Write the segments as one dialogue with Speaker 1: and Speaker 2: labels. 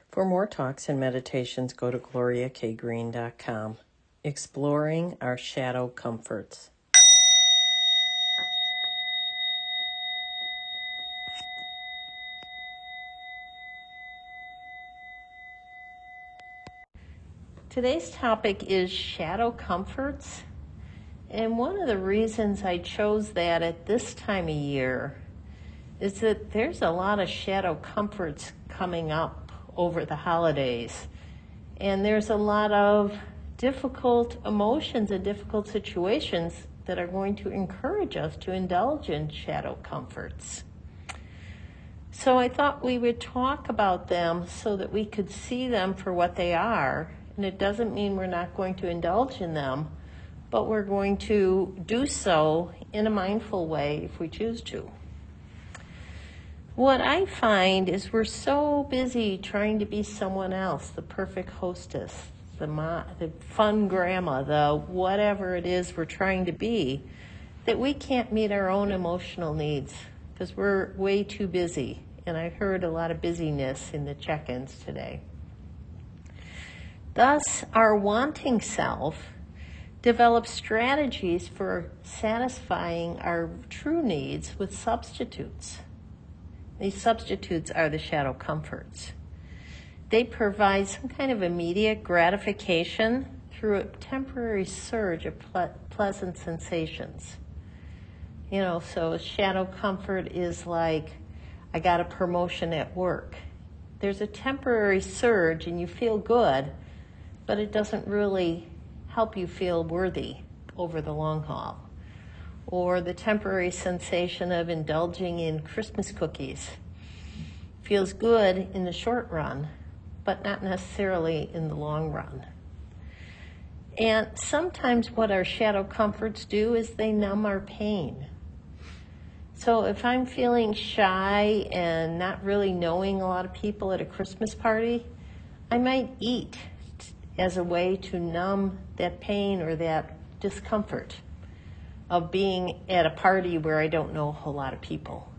Speaker 1: For more talks and meditations, go to gloriakgreen.com. Exploring our shadow comforts. Today's topic is shadow comforts. And one of the reasons I chose that at this time of year is that there's a lot of shadow comforts coming up over the holidays. And there's a lot of difficult emotions and difficult situations that are going to encourage us to indulge in shadow comforts. So I thought we would talk about them so that we could see them for what they are. And it doesn't mean we're not going to indulge in them, but we're going to do so in a mindful way if we choose to. What I find is we're so busy trying to be someone else, the perfect hostess, the fun grandma, the whatever it is we're trying to be, that we can't meet our own emotional needs because we're way too busy. And I heard a lot of busyness in the check-ins today. Thus, our wanting self develops strategies for satisfying our true needs with substitutes. These substitutes are the shadow comforts. They provide some kind of immediate gratification through a temporary surge of pleasant sensations. So a shadow comfort is like, I got a promotion at work. There's a temporary surge and you feel good, but it doesn't really help you feel worthy over the long haul. Or the temporary sensation of indulging in Christmas cookies. Feels good in the short run, but not necessarily in the long run. And sometimes what our shadow comforts do is they numb our pain. So if I'm feeling shy and not really knowing a lot of people at a Christmas party, I might eat as a way to numb that pain or that discomfort of being at a party where I don't know a whole lot of people.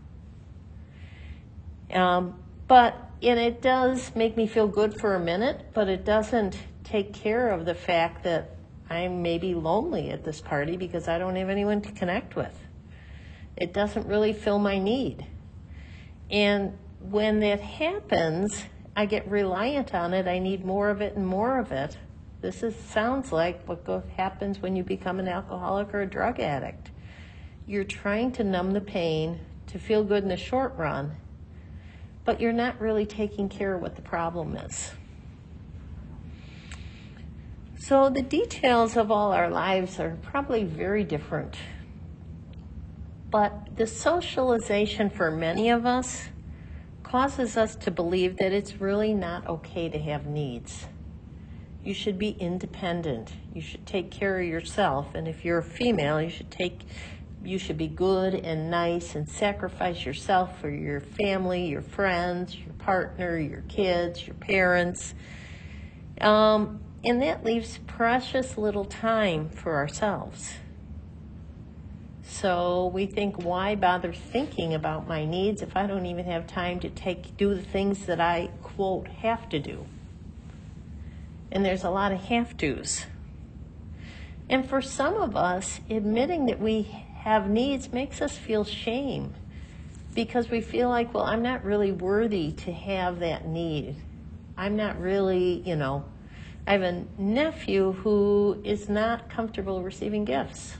Speaker 1: And it does make me feel good for a minute, but it doesn't take care of the fact that I'm maybe lonely at this party because I don't have anyone to connect with. It doesn't really fill my need. And when that happens, I get reliant on it. I need more of it and more of it. Sounds like what happens when you become an alcoholic or a drug addict. You're trying to numb the pain to feel good in the short run, but you're not really taking care of what the problem is. So the details of all our lives are probably very different. But the socialization for many of us causes us to believe that it's really not okay to have needs. You should be independent. You should take care of yourself. And if you're a female, you should be good and nice and sacrifice yourself for your family, your friends, your partner, your kids, your parents. And that leaves precious little time for ourselves. So we think, why bother thinking about my needs if I don't even have time to do the things that I, quote, have to do? And there's a lot of have-tos. And for some of us, admitting that we have needs makes us feel shame because we feel like, well, I'm not really worthy to have that need. I'm not really, I have a nephew who is not comfortable receiving gifts.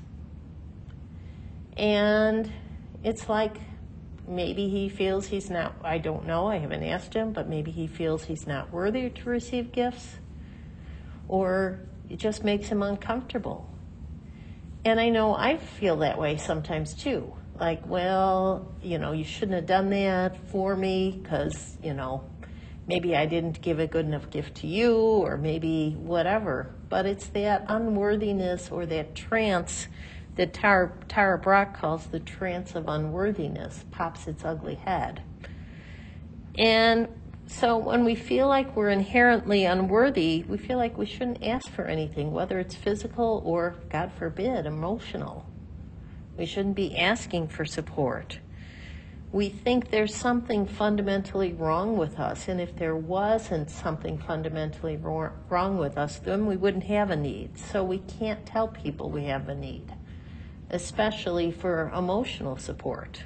Speaker 1: And it's like maybe he feels he's not, I don't know, I haven't asked him, but maybe he feels he's not worthy to receive gifts. Or it just makes him uncomfortable. And I know I feel that way sometimes too. Like, well, you shouldn't have done that for me because, maybe I didn't give a good enough gift to you or maybe whatever. But it's that unworthiness or that trance that Tara Brach calls the trance of unworthiness, pops its ugly head. And so when we feel like we're inherently unworthy, we feel like we shouldn't ask for anything, whether it's physical or, God forbid, emotional. We shouldn't be asking for support. we think there's something fundamentally wrong with us. And if there wasn't something fundamentally wrong with us, then we wouldn't have a need. So we can't tell people we have a need, especially for emotional support.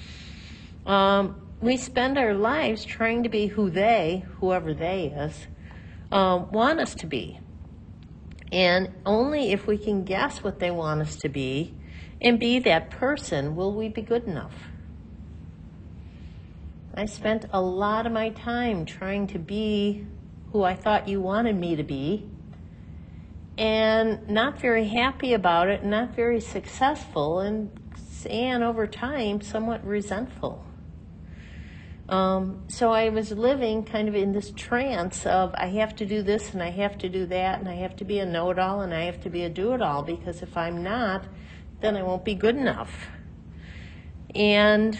Speaker 1: We spend our lives trying to be who they, whoever they is, want us to be. And only if we can guess what they want us to be and be that person will we be good enough. I spent a lot of my time trying to be who I thought you wanted me to be, and not very happy about it, not very successful, and over time, somewhat resentful. So I was living kind of in this trance of I have to do this and I have to do that and I have to be a know-it-all and I have to be a do-it-all, because if I'm not, then I won't be good enough. And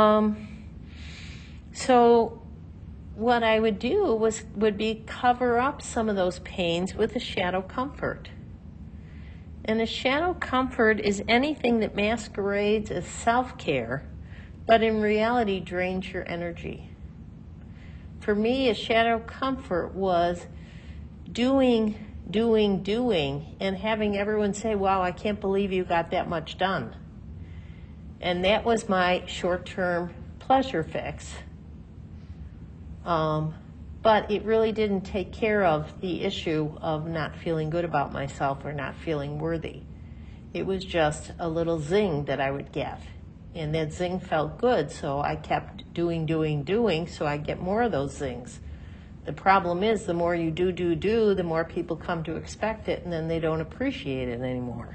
Speaker 1: so what I would do would be cover up some of those pains with a shadow comfort. And a shadow comfort is anything that masquerades as self-care, but in reality drains your energy. For me, a shadow comfort was doing, and having everyone say, wow, I can't believe you got that much done. And that was my short-term pleasure fix. But it really didn't take care of the issue of not feeling good about myself or not feeling worthy. It was just a little zing that I would get. And that zing felt good, so I kept doing, so I get more of those zings. The problem is the more you do, the more people come to expect it, and then they don't appreciate it anymore.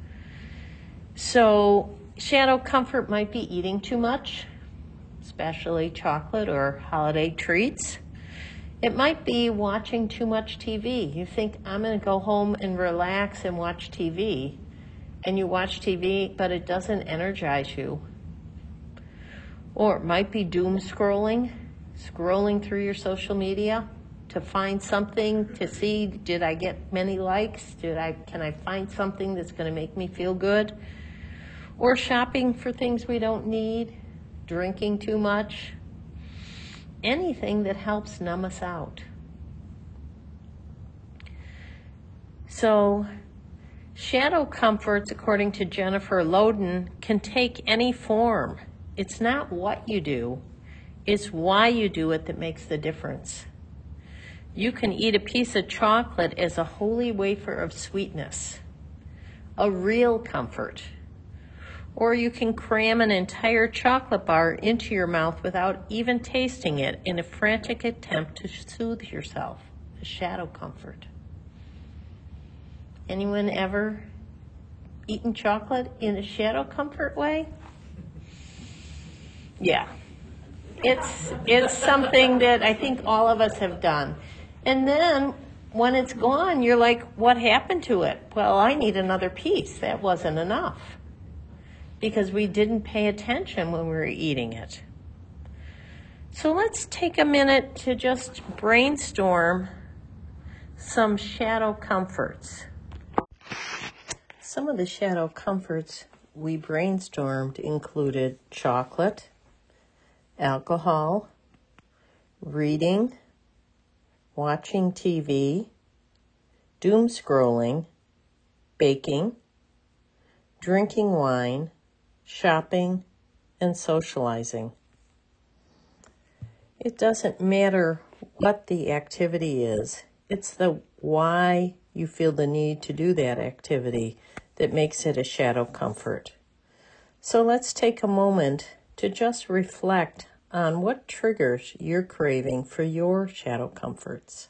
Speaker 1: So shadow comfort might be eating too much, especially chocolate or holiday treats. It might be watching too much TV. You think, I'm going to go home and relax and watch TV. And you watch TV, but it doesn't energize you. Or it might be doom scrolling through your social media to find something, to see, did I get many likes? Can I find something that's going to make me feel good? Or shopping for things we don't need, drinking too much, anything that helps numb us out. So, shadow comforts, according to Jennifer Loden, can take any form. It's not what you do, it's why you do it that makes the difference. You can eat a piece of chocolate as a holy wafer of sweetness, a real comfort. Or you can cram an entire chocolate bar into your mouth without even tasting it in a frantic attempt to soothe yourself, a shadow comfort. Anyone ever eaten chocolate in a shadow comfort way? Yeah. It's something that I think all of us have done. And then when it's gone, you're like, what happened to it? Well, I need another piece. That wasn't enough, because we didn't pay attention when we were eating it. So let's take a minute to just brainstorm some shadow comforts. Some of the shadow comforts we brainstormed included chocolate, alcohol, reading, watching TV, doom scrolling, baking, drinking wine, shopping, and socializing. It doesn't matter what the activity is. It's the why you feel the need to do that activity that makes it a shadow comfort. So let's take a moment to just reflect on what triggers you're craving for your shadow comforts.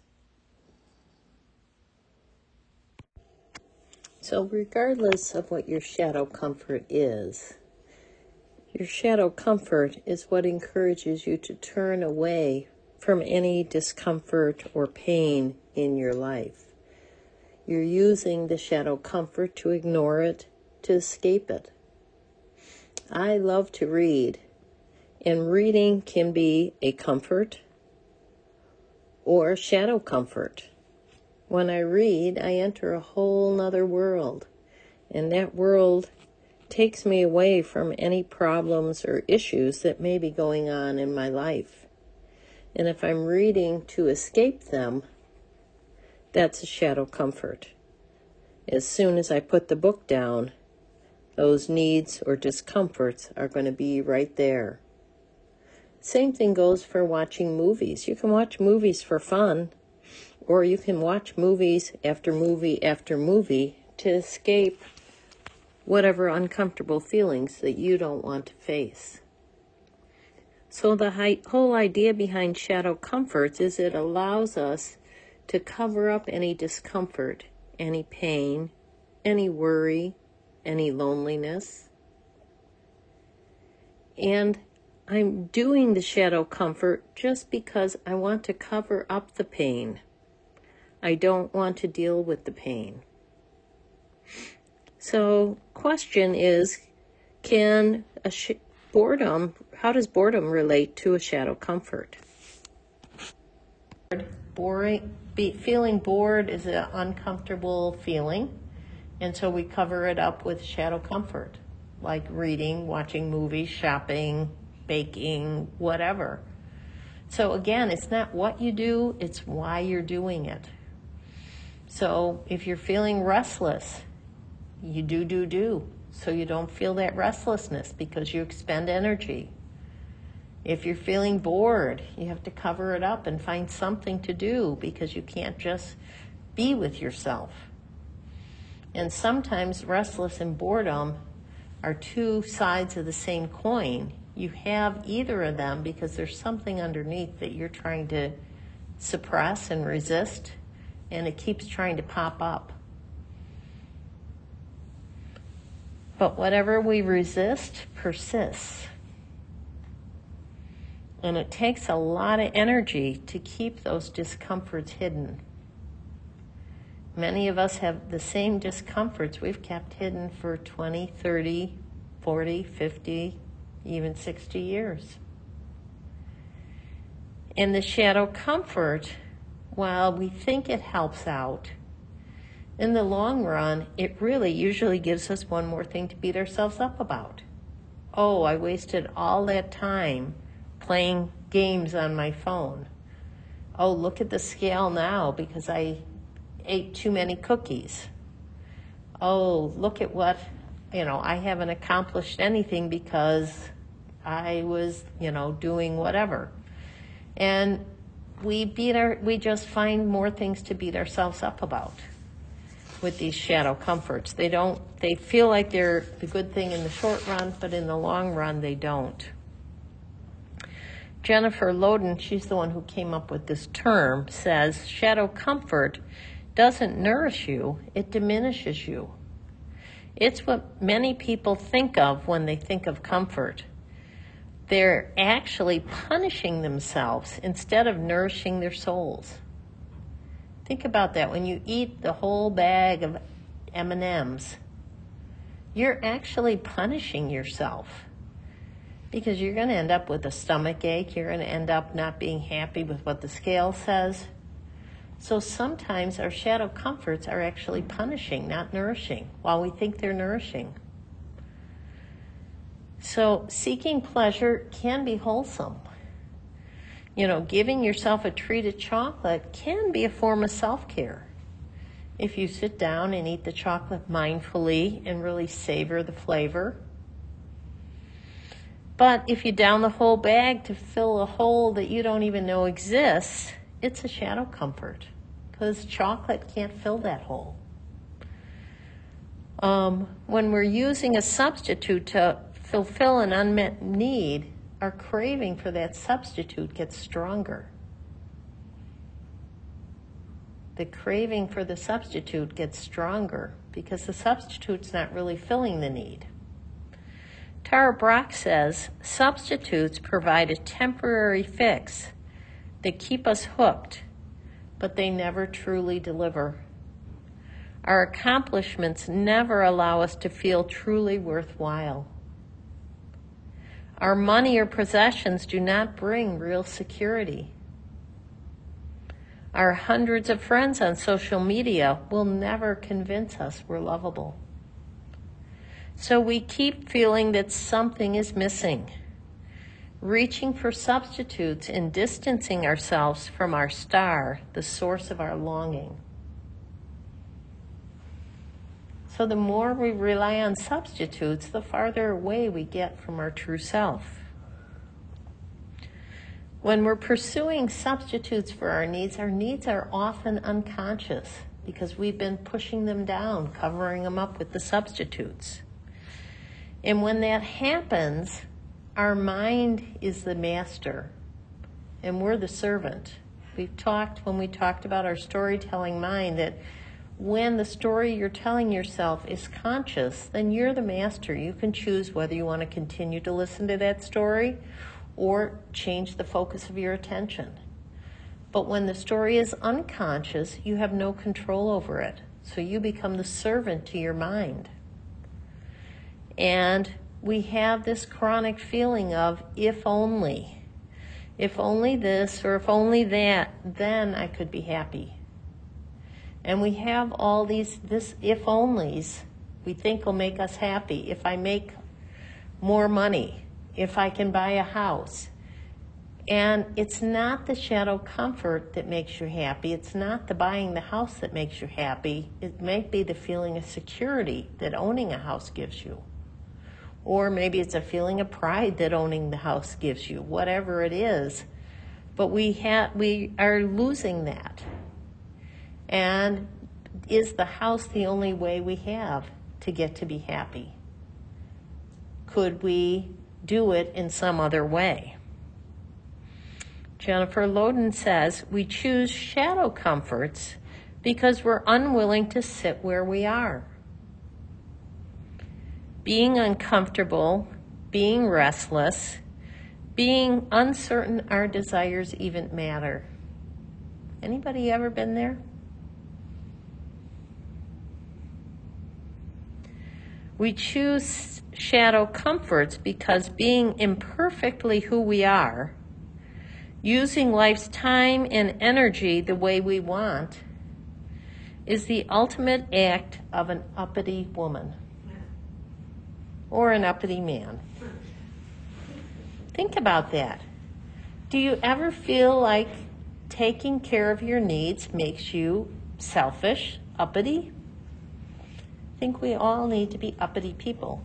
Speaker 1: So regardless of what your shadow comfort is, your shadow comfort is what encourages you to turn away from any discomfort or pain in your life. You're using the shadow comfort to ignore it, to escape it. I love to read, and reading can be a comfort or a shadow comfort. When I read, I enter a whole nother world, and that world takes me away from any problems or issues that may be going on in my life. And if I'm reading to escape them, that's a shadow comfort. As soon as I put the book down, those needs or discomforts are going to be right there. Same thing goes for watching movies. You can watch movies for fun, or you can watch movies after movie after movie to escape whatever uncomfortable feelings that you don't want to face. So the whole idea behind shadow comforts is it allows us to cover up any discomfort, any pain, any worry, any loneliness. And I'm doing the shadow comfort just because I want to cover up the pain. I don't want to deal with the pain. So, question is, how does boredom relate to a shadow comfort? Feeling bored is an uncomfortable feeling, and so we cover it up with shadow comfort, like reading, watching movies, shopping, baking, whatever. So again, it's not what you do, it's why you're doing it. So if you're feeling restless, you do, so you don't feel that restlessness because you expend energy. If you're feeling bored, you have to cover it up and find something to do because you can't just be with yourself. And sometimes restless and boredom are two sides of the same coin. You have either of them because there's something underneath that you're trying to suppress and resist, and it keeps trying to pop up. But whatever we resist persists. And it takes a lot of energy to keep those discomforts hidden. Many of us have the same discomforts we've kept hidden for 20, 30, 40, 50, even 60 years. And the shadow comfort, while we think it helps out, in the long run, it really usually gives us one more thing to beat ourselves up about. Oh, I wasted all that time playing games on my phone. Oh, look at the scale now because I ate too many cookies. Oh, look at what, I haven't accomplished anything because I was, doing whatever. And we just find more things to beat ourselves up about with these shadow comforts. They feel like they're the good thing in the short run, but in the long run, they don't. Jennifer Loden, she's the one who came up with this term, says shadow comfort doesn't nourish you, it diminishes you. It's what many people think of when they think of comfort. They're actually punishing themselves instead of nourishing their souls. Think about that. When you eat the whole bag of M&Ms, you're actually punishing yourself because you're going to end up with a stomach ache. You're going to end up not being happy with what the scale says. So sometimes our shadow comforts are actually punishing, not nourishing, while we think they're nourishing. So seeking pleasure can be wholesome. Giving yourself a treat of chocolate can be a form of self-care. If you sit down and eat the chocolate mindfully and really savor the flavor. But if you down the whole bag to fill a hole that you don't even know exists, it's a shadow comfort because chocolate can't fill that hole. When we're using a substitute to fulfill an unmet need, our craving for that substitute gets stronger. The craving for the substitute gets stronger because the substitute's not really filling the need. Tara Brach says, substitutes provide a temporary fix that keep us hooked, but they never truly deliver. Our accomplishments never allow us to feel truly worthwhile. Our money or possessions do not bring real security. Our hundreds of friends on social media will never convince us we're lovable. So we keep feeling that something is missing, reaching for substitutes and distancing ourselves from our star, the source of our longing. So the more we rely on substitutes, the farther away we get from our true self. When we're pursuing substitutes for our needs are often unconscious because we've been pushing them down, covering them up with the substitutes. And when that happens, our mind is the master and we're the servant. When we talked about our storytelling mind, that when the story you're telling yourself is conscious, then you're the master. You can choose whether you want to continue to listen to that story or change the focus of your attention. But when the story is unconscious, you have no control over it. So you become the servant to your mind. And we have this chronic feeling of if only this or if only that, then I could be happy. And we have all this if onlys we think will make us happy. If I make more money, if I can buy a house. And it's not the shadow comfort that makes you happy. It's not the buying the house that makes you happy. It may be the feeling of security that owning a house gives you. Or maybe it's a feeling of pride that owning the house gives you, whatever it is. But we are losing that. And is the house the only way we have to get to be happy? Could we do it in some other way? Jennifer Loden says, we choose shadow comforts because we're unwilling to sit where we are. Being uncomfortable, being restless, being uncertain our desires even matter. Anybody ever been there? We choose shadow comforts because being imperfectly who we are, using life's time and energy the way we want, is the ultimate act of an uppity woman or an uppity man. Think about that. Do you ever feel like taking care of your needs makes you selfish, uppity? I think we all need to be uppity people.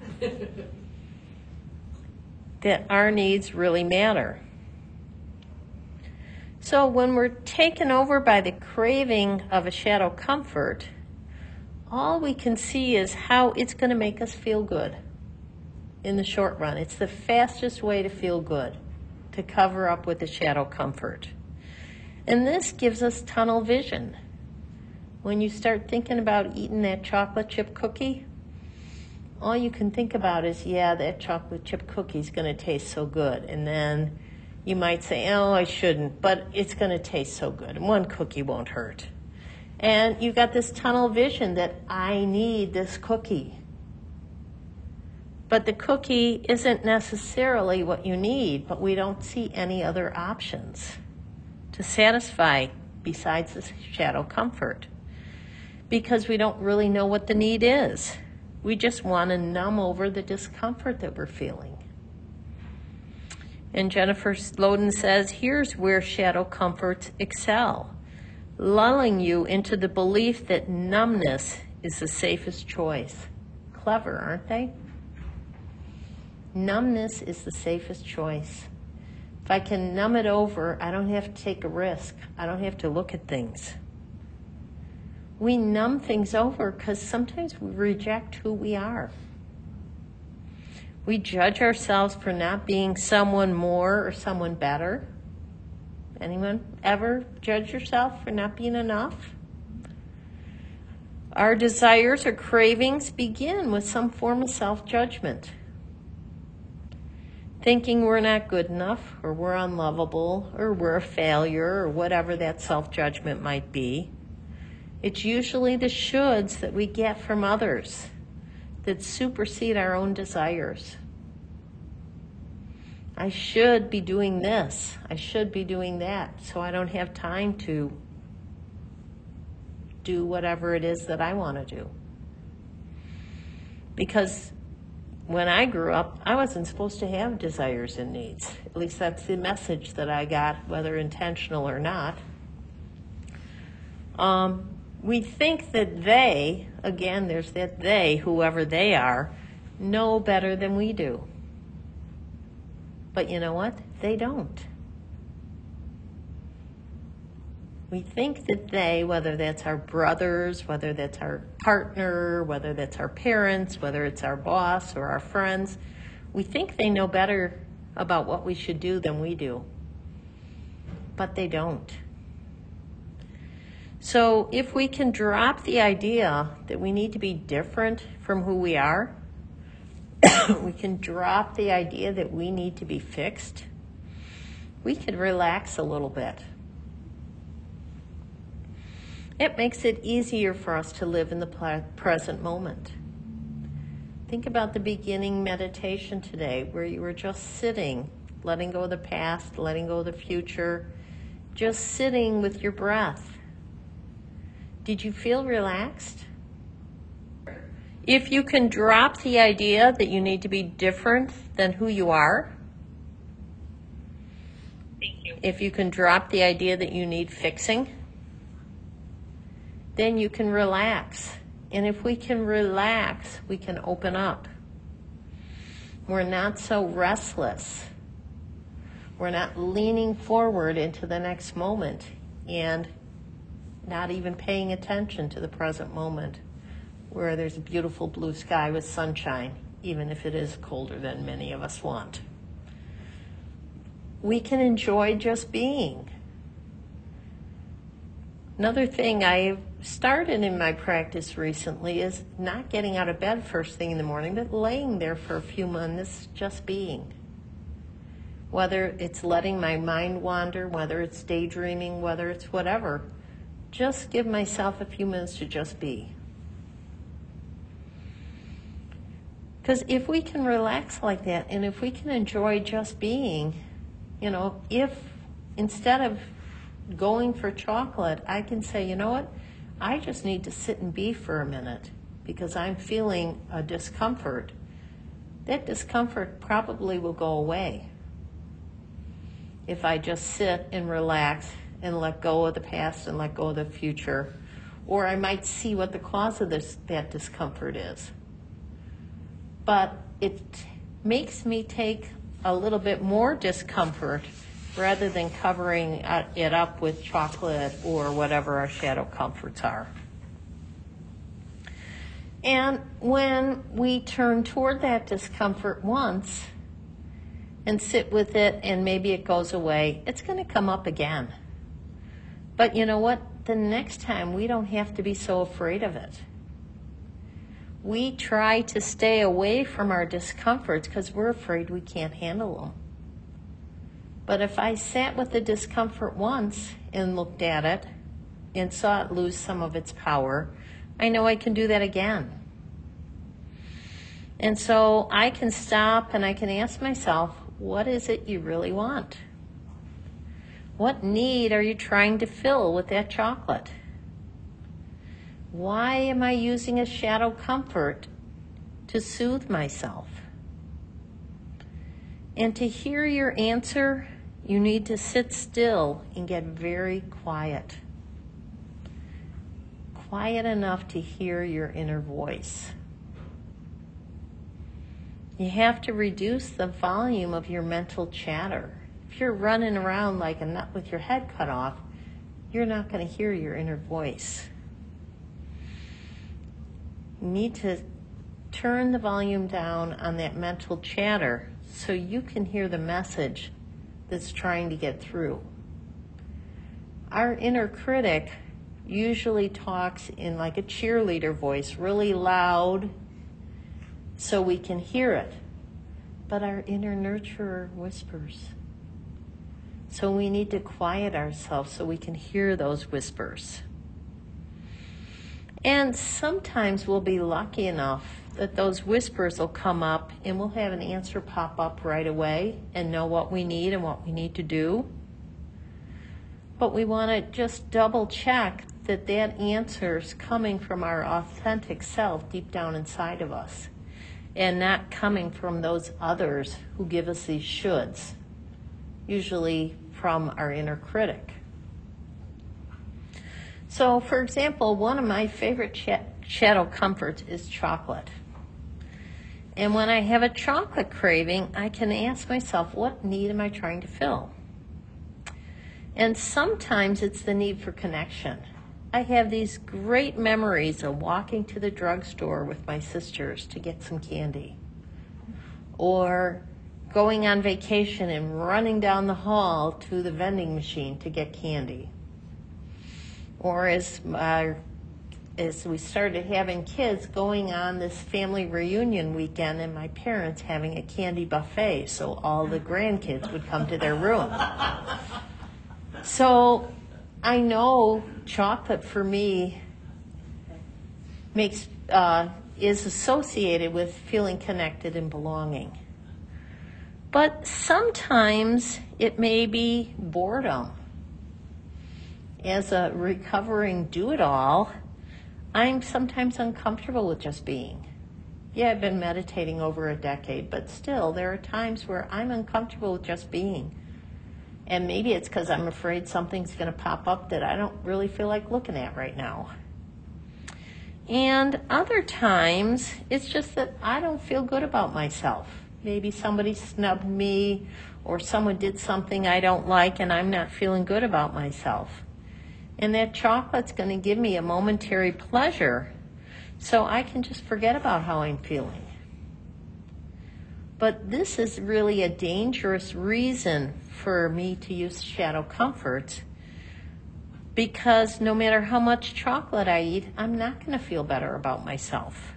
Speaker 1: That our needs really matter. So when we're taken over by the craving of a shadow comfort, all we can see is how it's going to make us feel good in the short run. It's the fastest way to feel good, to cover up with the shadow comfort. And this gives us tunnel vision. When you start thinking about eating that chocolate chip cookie, all you can think about is, yeah, that chocolate chip cookie is going to taste so good. And then you might say, oh, I shouldn't, but it's going to taste so good. And one cookie won't hurt. And you've got this tunnel vision that I need this cookie. But the cookie isn't necessarily what you need, but we don't see any other options to satisfy besides the shadow comfort. Because we don't really know what the need is. We just want to numb over the discomfort that we're feeling. And Jennifer Loden says, here's where shadow comforts excel, lulling you into the belief that numbness is the safest choice. Clever, aren't they? Numbness is the safest choice. If I can numb it over, I don't have to take a risk. I don't have to look at things. We numb things over because sometimes we reject who we are. We judge ourselves for not being someone more or someone better. Anyone ever judge yourself for not being enough? Our desires or cravings begin with some form of self-judgment. Thinking we're not good enough, or we're unlovable, or we're a failure, or whatever that self-judgment might be. It's usually the shoulds that we get from others that supersede our own desires. I should be doing this. I should be doing that, so I don't have time to do whatever it is that I want to do. Because when I grew up, I wasn't supposed to have desires and needs. At least that's the message that I got, whether intentional or not. We think that they, again, there's that they, whoever they are, know better than we do. But you know what? They don't. We think that they, whether that's our brothers, whether that's our partner, whether that's our parents, whether it's our boss or our friends, we think they know better about what we should do than we do. But they don't. So if we can drop the idea that we need to be different from who we are, we can drop the idea that we need to be fixed, we can relax a little bit. It makes it easier for us to live in the present moment. Think about the beginning meditation today, where you were just sitting, letting go of the past, letting go of the future, just sitting with your breath. Did you feel relaxed? If you can drop the idea that you need to be different than who you are, if you can drop the idea that you need fixing, then you can relax. And if we can relax, we can open up. We're not so restless. We're not leaning forward into the next moment and not even paying attention to the present moment, where there's a beautiful blue sky with sunshine, even if it is colder than many of us want. We can enjoy just being. Another thing I've started in my practice recently is not getting out of bed first thing in the morning, but laying there for a few minutes just being. Whether it's letting my mind wander, whether it's daydreaming, whether it's whatever, just give myself a few minutes to just be. Because if we can relax like that, and if we can enjoy just being, if instead of going for chocolate, I can say, you know what, I just need to sit and be for a minute because I'm feeling a discomfort. That discomfort probably will go away if I just sit and relax and let go of the past and let go of the future. Or I might see what the cause of that discomfort is. But it makes me take a little bit more discomfort rather than covering it up with chocolate or whatever our shadow comforts are. And when we turn toward that discomfort once and sit with it and maybe it goes away, it's going to come up again. But you know what? The next time we don't have to be so afraid of it. We try to stay away from our discomforts because we're afraid we can't handle them. But if I sat with the discomfort once and looked at it and saw it lose some of its power, I know I can do that again. And so I can stop and I can ask myself, what is it you really want? What need are you trying to fill with that chocolate? Why am I using a shadow comfort to soothe myself? And to hear your answer, you need to sit still and get very quiet. Quiet enough to hear your inner voice. You have to reduce the volume of your mental chatter. If you're running around like a nut with your head cut off, you're not going to hear your inner voice. You need to turn the volume down on that mental chatter so you can hear the message that's trying to get through. Our inner critic usually talks in like a cheerleader voice, really loud, so we can hear it. But our inner nurturer whispers. So we need to quiet ourselves so we can hear those whispers. And sometimes we'll be lucky enough that those whispers will come up and we'll have an answer pop up right away and know what we need and what we need to do. But we want to just double check that that answer is coming from our authentic self deep down inside of us. and not coming from those others who give us these shoulds, usually from our inner critic. So, for example, one of my favorite shadow comforts is chocolate. And when I have a chocolate craving, I can ask myself, what need am I trying to fill? And sometimes it's the need for connection. I have these great memories of walking to the drugstore with my sisters to get some candy, or going on vacation and running down the hall to the vending machine to get candy. Or as we started having kids, going on this family reunion weekend and my parents having a candy buffet so all the grandkids would come to their room. So I know chocolate for me is associated with feeling connected and belonging. But sometimes it may be boredom. As a recovering do-it-all, I'm sometimes uncomfortable with just being. Yeah, I've been meditating over a decade, but still, there are times where I'm uncomfortable with just being. And maybe it's because I'm afraid something's going to pop up that I don't really feel like looking at right now. And other times, it's just that I don't feel good about myself. Maybe somebody snubbed me, or someone did something I don't like, and I'm not feeling good about myself. And that chocolate's going to give me a momentary pleasure, so I can just forget about how I'm feeling. But this is really a dangerous reason for me to use shadow comforts, because no matter how much chocolate I eat, I'm not going to feel better about myself.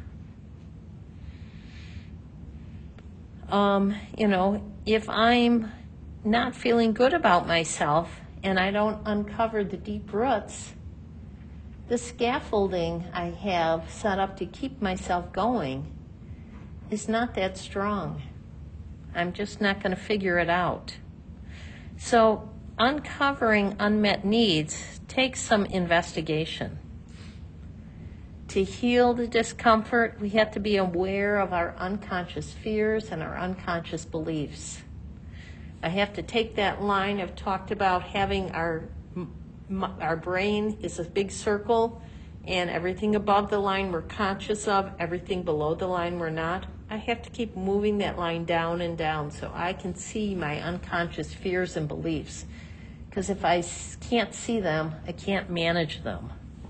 Speaker 1: If I'm not feeling good about myself and I don't uncover the deep roots, the scaffolding I have set up to keep myself going is not that strong. I'm just not going to figure it out. So uncovering unmet needs takes some investigation. To heal the discomfort, we have to be aware of our unconscious fears and our unconscious beliefs. I have to take that line I've talked about, having our brain is a big circle, and everything above the line we're conscious of, everything below the line we're not. I have to keep moving that line down and down so I can see my unconscious fears and beliefs. Because if I can't see them, I can't manage them.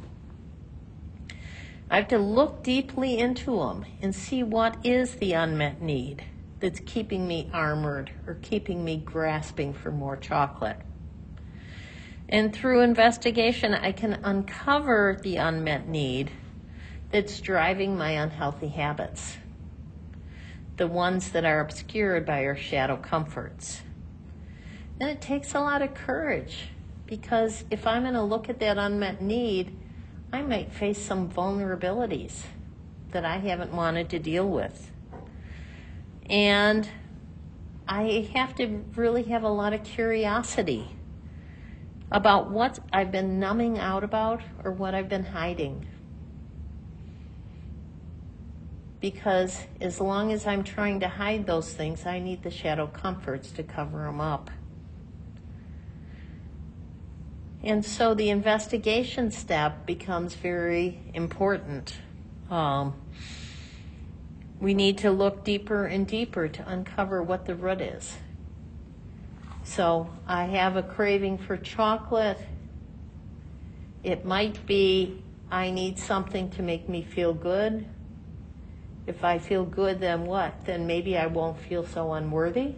Speaker 1: I have to look deeply into them and see what is the unmet need that's keeping me armored or keeping me grasping for more chocolate. And through investigation, I can uncover the unmet need that's driving my unhealthy habits, the ones that are obscured by our shadow comforts. And it takes a lot of courage, because if I'm going to look at that unmet need, I might face some vulnerabilities that I haven't wanted to deal with. And I have to really have a lot of curiosity about what I've been numbing out about or what I've been hiding. Because as long as I'm trying to hide those things, I need the shadow comforts to cover them up. And so the investigation step becomes very important. We need to look deeper and deeper to uncover what the root is. So I have a craving for chocolate. It might be I need something to make me feel good. If I feel good, then what? Then maybe I won't feel so unworthy.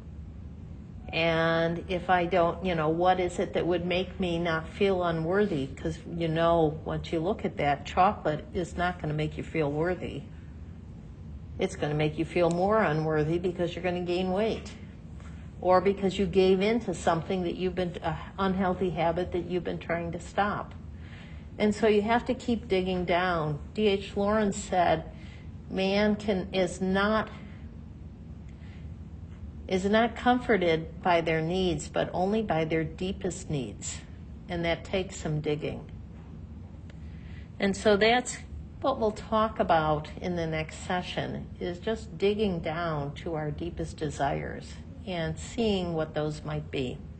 Speaker 1: And if I don't, what is it that would make me not feel unworthy? Because, once you look at that, chocolate is not going to make you feel worthy. It's going to make you feel more unworthy because you're going to gain weight. Or because you gave in to something that an unhealthy habit that you've been trying to stop. And so you have to keep digging down. D.H. Lawrence said, man is not comforted by their needs, but only by their deepest needs. And that takes some digging. And so that's What we'll talk about in the next session is just digging down to our deepest desires and seeing what those might be.